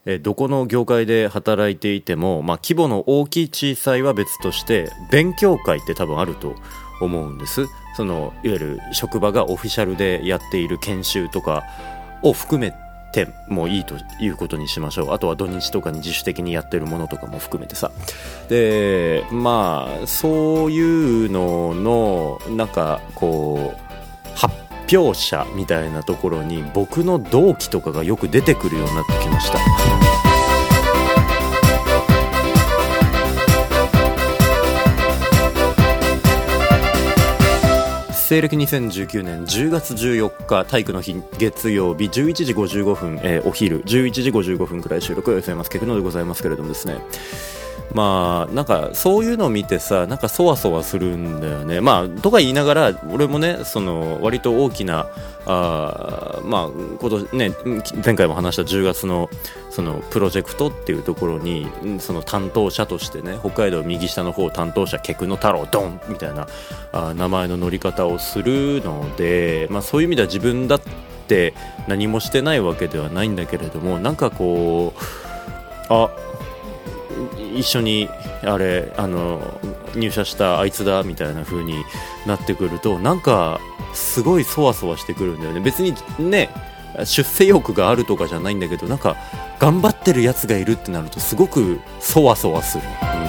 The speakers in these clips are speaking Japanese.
どこの業界で働いていても、規模の大きい小さいは別として勉強会って多分あると思うんです。いわゆる職場がオフィシャルでやっている研修とかを含めてもいいということにしましょう。あとは土日とかに自主的にやってるものとかも含めてさ、でそういうののなんかこう発表者みたいなところに僕の同期とかがよく出てくるようになってきました。西暦2019年10月14日体育の日月曜日11時55分、お昼11時55分くらい収録を寄せますケクノでございますけれどもですね、なんかそういうのを見てさ、なんかそわそわするんだよね。とか言いながら俺もね、割と大きな前回も話した10月のそのプロジェクトっていうところにその担当者としてね、北海道右下の方担当者ケクノ太郎ドンみたいな名前の乗り方をするので、そういう意味では自分だって何もしてないわけではないんだけれども、なんかこう一緒に入社したあいつだみたいな風になってくると、なんかすごいそわそわしてくるんだよね。別にね出世欲があるとかじゃないんだけど、なんか頑張ってるやつがいるってなるとすごくそわそわする、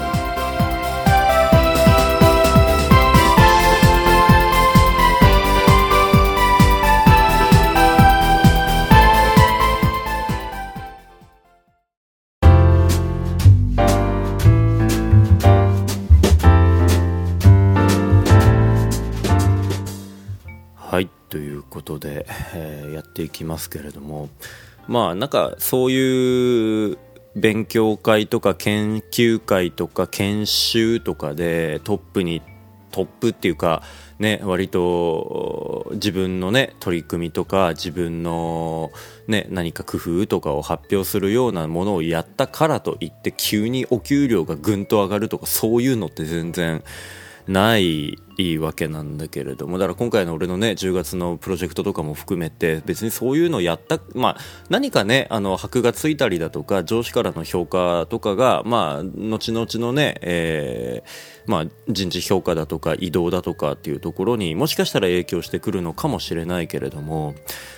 はいということで、やっていきますけれども、なんかそういう勉強会とか研究会とか研修とかでトップっていうかね、割と自分のね取り組みとか自分のね何か工夫とかを発表するようなものをやったからといって急にお給料がぐんと上がるとか、そういうのって全然ないわけなんだけれども、だから今回の俺のね10月のプロジェクトとかも含めて別にそういうのをやった、何かね箔がついたりだとか上司からの評価とかが後々のね、人事評価だとか異動だとかっていうところにもしかしたら影響してくるのかもしれないけれども、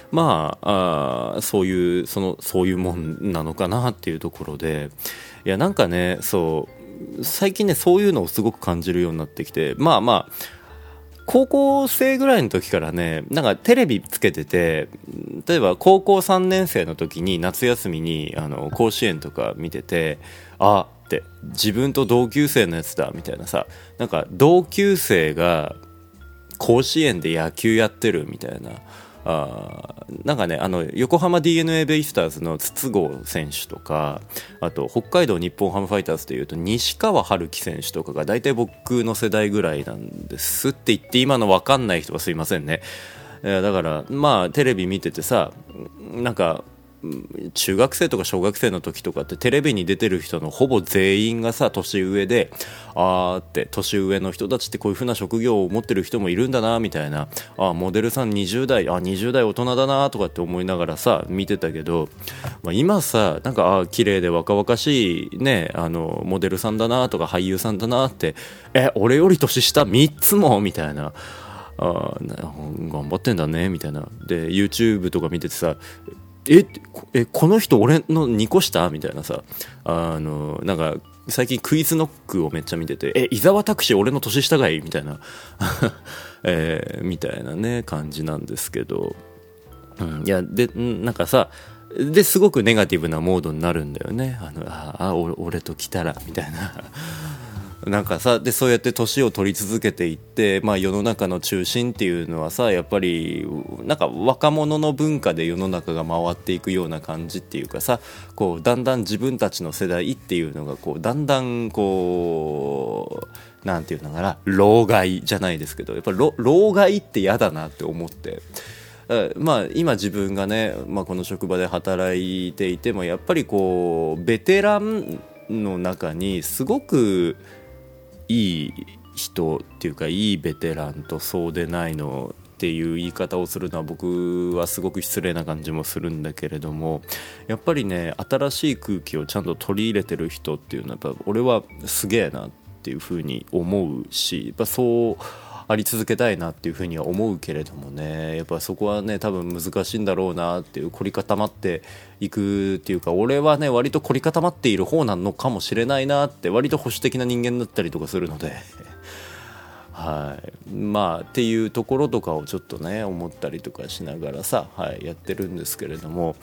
そういうもんなのかなっていうところで、いやなんかね最近ねそういうのをすごく感じるようになってきて、高校生ぐらいの時からね、なんかテレビつけてて、例えば高校3年生の時に夏休みに甲子園とか見てて、って自分と同級生のやつだみたいなさ、なんか同級生が甲子園で野球やってるみたいな、なんかね横浜 DNA ベイスターズの筒香選手とか、あと北海道日本ハムファイターズでいうと西川春樹選手とかが大体僕の世代ぐらいなんですって言って、今の分かんない人はすいませんね。だからテレビ見ててさ、なんか中学生とか小学生の時とかってテレビに出てる人のほぼ全員がさ年上で、って年上の人たちってこういう風な職業を持ってる人もいるんだなみたいな、モデルさん20代20代大人だなとかって思いながらさ見てたけど、今さなんか綺麗で若々しいねモデルさんだなとか俳優さんだなって、俺より年下3つもみたいな、頑張ってんだねみたいな。で YouTube とか見ててさ、この人俺の2個下みたいなさ、なんか最近クイズノックをめっちゃ見てて、伊沢拓司俺の年下がいいみたいな、みたいなね感じなんですけど、いやでなんかさですごくネガティブなモードになるんだよね。俺と来たらみたいななんかさ、でそうやって年を取り続けていって、世の中の中心っていうのはさ、やっぱりなんか若者の文化で世の中が回っていくような感じっていうかさ、こうだんだん自分たちの世代っていうのがこうだんだんこうなんていうのかな、老害じゃないですけど、やっぱり老害って嫌だなって思って。今自分がね、この職場で働いていてもやっぱりこうベテランの中にすごくいい人っていうかいいベテランとそうでないのっていう言い方をするのは僕はすごく失礼な感じもするんだけれども、やっぱりね新しい空気をちゃんと取り入れてる人っていうのはやっぱ俺はすげえなっていうふうに思うし、やっぱそうあり続けたいなっていうふうには思うけれどもね、やっぱそこはね多分難しいんだろうなっていう、凝り固まっていくっていうか、俺はね割と凝り固まっている方なのかもしれないなって、割と保守的な人間だったりとかするのではい、まあっていうところとかをちょっとね思ったりとかしながらさ、はい、やってるんですけれども、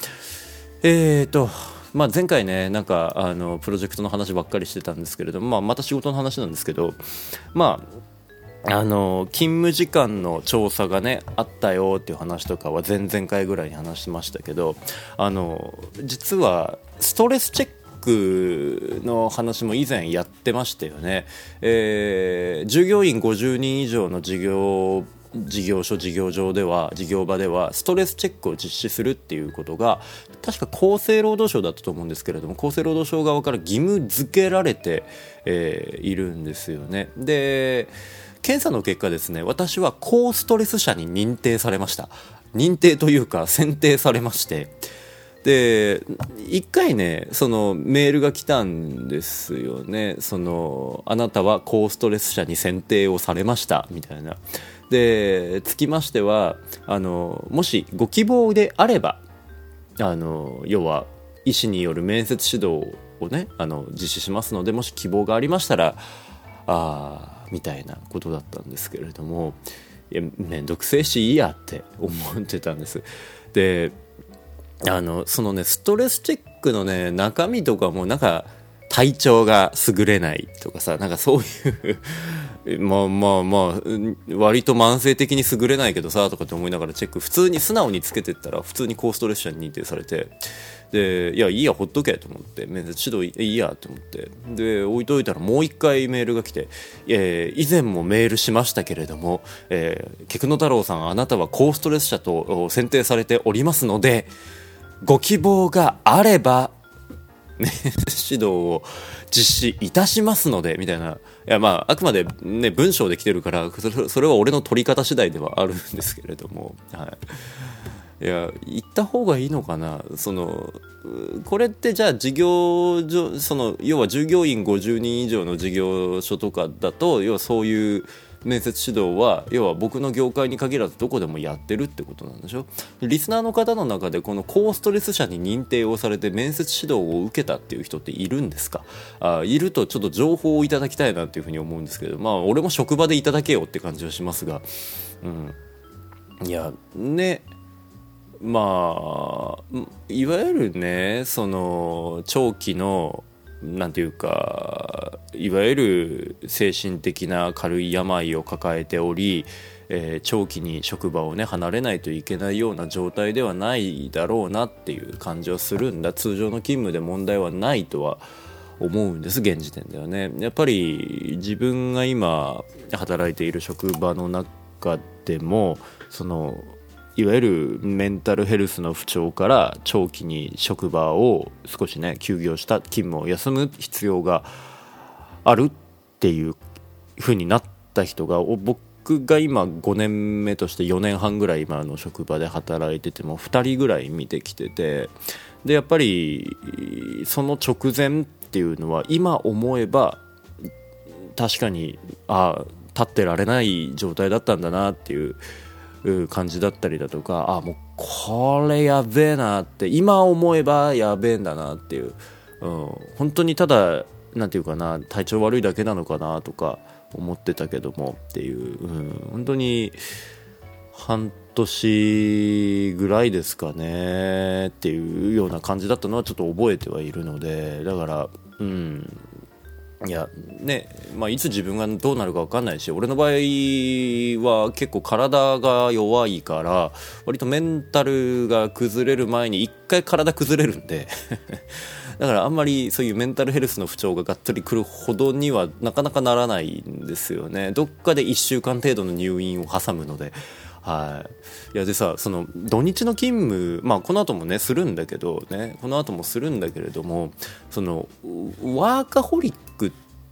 まあ、前回ねなんかプロジェクトの話ばっかりしてたんですけれども、また仕事の話なんですけど、まあ勤務時間の調査がねあったよっていう話とかは前々回ぐらいに話しましたけど、実はストレスチェックの話も以前やってましたよね。従業員50人以上の事業所事業場では事業場ではストレスチェックを実施するっていうことが確か厚生労働省だったと思うんですけれども、厚生労働省側から義務付けられて、いるんですよね。で検査の結果ですね、私は高ストレス者に認定されました。認定というか選定されまして、で一回ねそのメールが来たんですよね。あなたは高ストレス者に選定をされましたみたいな。でつきましてはもしご希望であれば要は医師による面接指導をね実施しますので、もし希望がありましたらみたいなことだったんですけれども、いやめんどくせえしいいやって思ってたんです。でそのねストレスチェックのね中身とかもなんか体調が優れないとかさ、なんかそういうまあ割と慢性的に優れないけどさとかって思いながらチェック普通に素直につけてったら普通に高ストレス者に認定されて、でいやいいやほっとけと思って面接指導いいやと思ってで置いといたらもう一回メールが来て、以前もメールしましたけれども、菊野太郎さんあなたは高ストレス者と選定されておりますのでご希望があれば面接指導を実施いたしますのでみたいな。いやあくまで、ね、文章で来てるからそれは俺の取り方次第ではあるんですけれども、はい、いや言った方がいいのかな。これってじゃあ事業所要は従業員50人以上の事業所とかだと要はそういう面接指導は要は僕の業界に限らずどこでもやってるってことなんでしょ。リスナーの方の中でこの高ストレス者に認定をされて面接指導を受けたっていう人っているんですか。いるとちょっと情報をいただきたいなっていうふうに思うんですけど、俺も職場でいただけよって感じはしますが、いやねいわゆるね長期のなんていうかいわゆる精神的な軽い病を抱えており、長期に職場をね離れないといけないような状態ではないだろうなっていう感じはするんだ。通常の勤務で問題はないとは思うんです。現時点ではね。やっぱり自分が今働いている職場の中でもいわゆるメンタルヘルスの不調から長期に職場を少しね休業した勤務を休む必要があるっていう風になった人が僕が今5年目として4年半ぐらい今の職場で働いてても2人ぐらい見てきてて、でやっぱりその直前っていうのは今思えば確かに立ってられない状態だったんだなっていう感じだったりだとか、もうこれやべえなって今思えばやべえんだなっていう、本当にただなんていうかな体調悪いだけなのかなとか思ってたけどもっていう、本当に半年ぐらいですかねっていうような感じだったのはちょっと覚えてはいるので、だからいやねいつ自分がどうなるか分かんないし、俺の場合は結構体が弱いから割とメンタルが崩れる前に一回体崩れるんでだからあんまりそういうメンタルヘルスの不調ががっつり来るほどにはなかなかならないんですよね。どっかで1週間程度の入院を挟むので、いやでさ土日の勤務この後もねするんだけどね、この後もするんだけれどもワーカホリック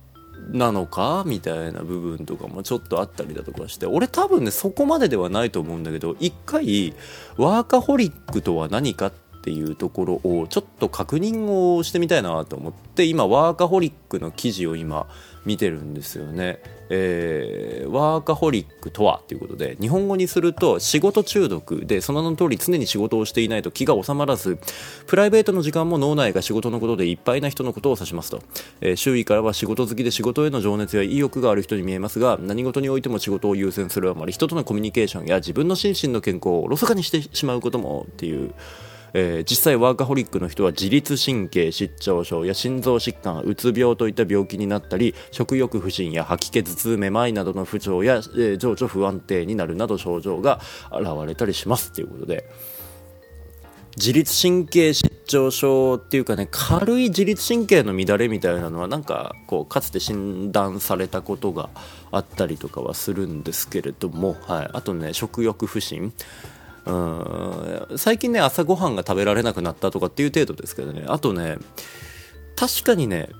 なのかみたいな部分とかもちょっとあったりだとかして、俺多分ねそこまでではないと思うんだけど、一回ワーカホリックとは何かっていうところをちょっと確認をしてみたいなと思って、今ワーカホリックの記事を今見てるんですよね。ワーカホリックとはということで、日本語にすると仕事中毒で、その名の通り常に仕事をしていないと気が収まらず、プライベートの時間も脳内が仕事のことでいっぱいな人のことを指しますと。周囲からは仕事好きで仕事への情熱や意欲がある人に見えますが、何事においても仕事を優先するあまり、人とのコミュニケーションや自分の心身の健康をおろそかにしてしまうこともっていう。実際ワーカホリックの人は自律神経失調症や心臓疾患、うつ病といった病気になったり、食欲不振や吐き気、頭痛、めまいなどの不調や、情緒不安定になるなど症状が現れたりしますということで、自律神経失調症っていうかね、軽い自律神経の乱れみたいなのはなんかこうかつて診断されたことがあったりとかはするんですけれども、はい、あとね食欲不振、最近ね朝ごはんが食べられなくなったとかっていう程度ですけどね。あとね確かにね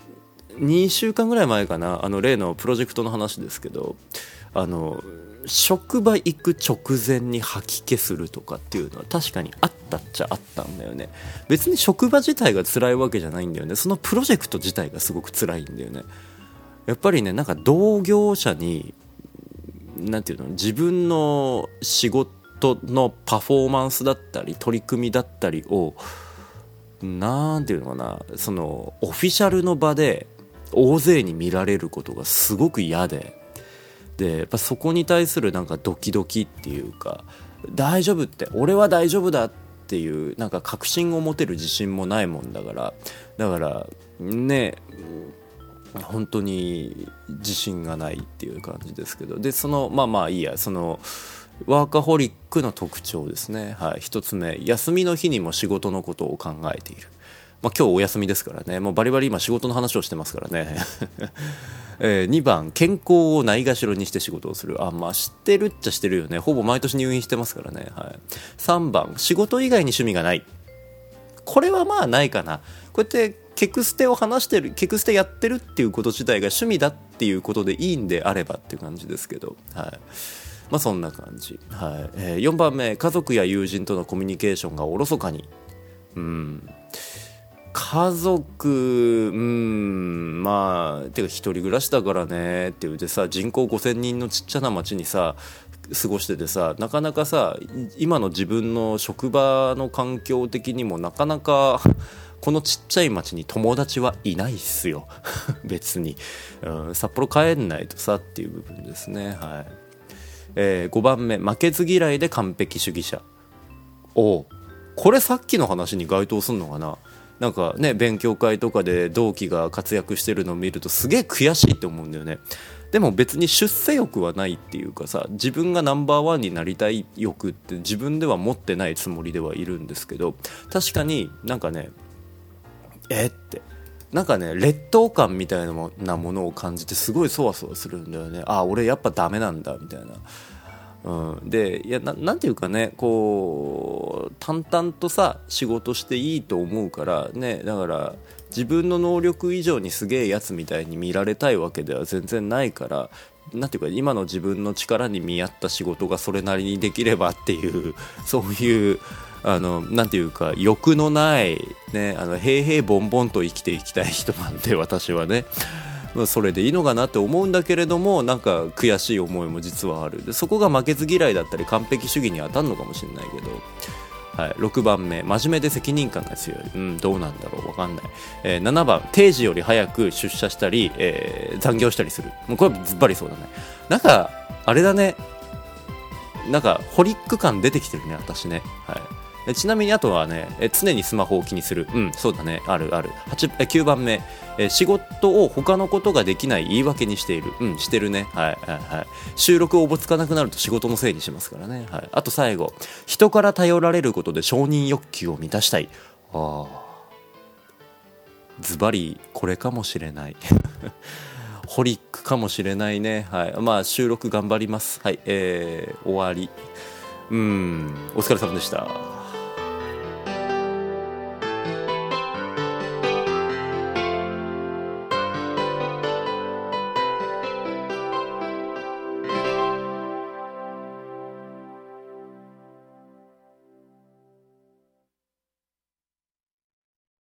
2週間ぐらい前かな、例のプロジェクトの話ですけど、職場行く直前に吐き気するとかっていうのは確かにあったっちゃあったんだよね。別に職場自体が辛いわけじゃないんだよね。そのプロジェクト自体がすごく辛いんだよね。やっぱりねなんか同業者になんていうの、自分の仕事のパフォーマンスだったり取り組みだったりをなんていうのかな、そのオフィシャルの場で大勢に見られることがすごく嫌で、やっぱそこに対するなんかドキドキっていうか、大丈夫って、俺は大丈夫だっていうなんか確信を持てる自信もないもんだから、ね本当に自信がないっていう感じですけど、でそのまあいいや、そのワーカホリックの特徴ですね。はい、一つ目、休みの日にも仕事のことを考えている。今日お休みですからね、もうバリバリ今仕事の話をしてますからね。2番、健康をないがしろにして仕事をする。知ってるっちゃしてるよね。ほぼ毎年入院してますからね。はい、3番、仕事以外に趣味がない。これはないかな。こうやってケクステを話してる、ケクステやってるっていうこと自体が趣味だっていうことでいいんであればっていう感じですけど、はい、そんな感じ。はい、4番目、家族や友人とのコミュニケーションがおろそかに。家族てか一人暮らしだからねって言ってさ、人口5000人のちっちゃな町にさ過ごしててさ、なかなかさ今の自分の職場の環境的にもなかなかこのちっちゃい町に友達はいないっすよ別に、札幌帰んないとさっていう部分ですね。はい、5番目、負けず嫌いで完璧主義者。これさっきの話に該当するのかな。なんかね、勉強会とかで同期が活躍してるのを見るとすげえ悔しいって思うんだよね。でも別に出世欲はないっていうかさ、自分がナンバーワンになりたい欲って自分では持ってないつもりではいるんですけど、確かになんかねってなんかね劣等感みたいなものを感じてすごいそわそわするんだよね。俺やっぱダメなんだみたいな。でなんていうかね、こう淡々とさ仕事していいと思うからね。だから自分の能力以上にすげえやつみたいに見られたいわけでは全然ないから、なんていうか今の自分の力に見合った仕事がそれなりにできればっていうそういうなんていうか欲のないね、平々凡々と生きていきたい人なんで私はね。それでいいのかなって思うんだけれども、なんか悔しい思いも実はある。でそこが負けず嫌いだったり完璧主義に当たるのかもしれないけど、はい、6番目、真面目で責任感が強い。どうなんだろう、分かんない。7番、定時より早く出社したり、残業したりする。もうこれズバリそうだね。なんかあれだね、なんかホリック感出てきてるね私ね。はい、ちなみにあとはね、常にスマホを気にする。そうだね、ある。9番目、仕事を他のことができない言い訳にしている。してるね。はい。収録おぼつかなくなると仕事のせいにしますからね。はい。あと最後、人から頼られることで承認欲求を満たしたい。ズバリこれかもしれないホリックかもしれないね。はい。収録頑張ります。はい。終わり。お疲れ様でした。